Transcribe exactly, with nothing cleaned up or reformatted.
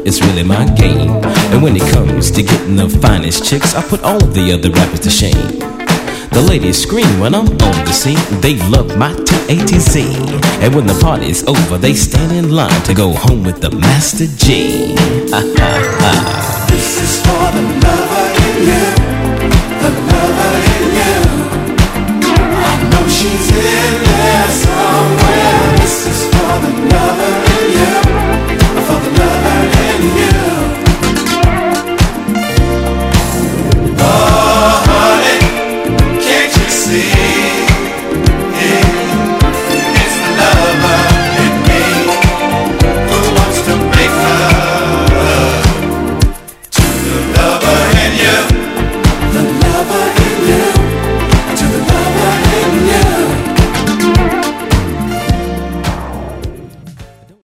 it's really my game. And when it comes to getting the finest chicks, I put all of the other rappers to shame. The ladies scream when I'm on the scene. They love my T A T Z. And when the party's over, they stand in line to go home with the Master G. Ha ha ha. This is for the lover in you, the lover in you. I know she's in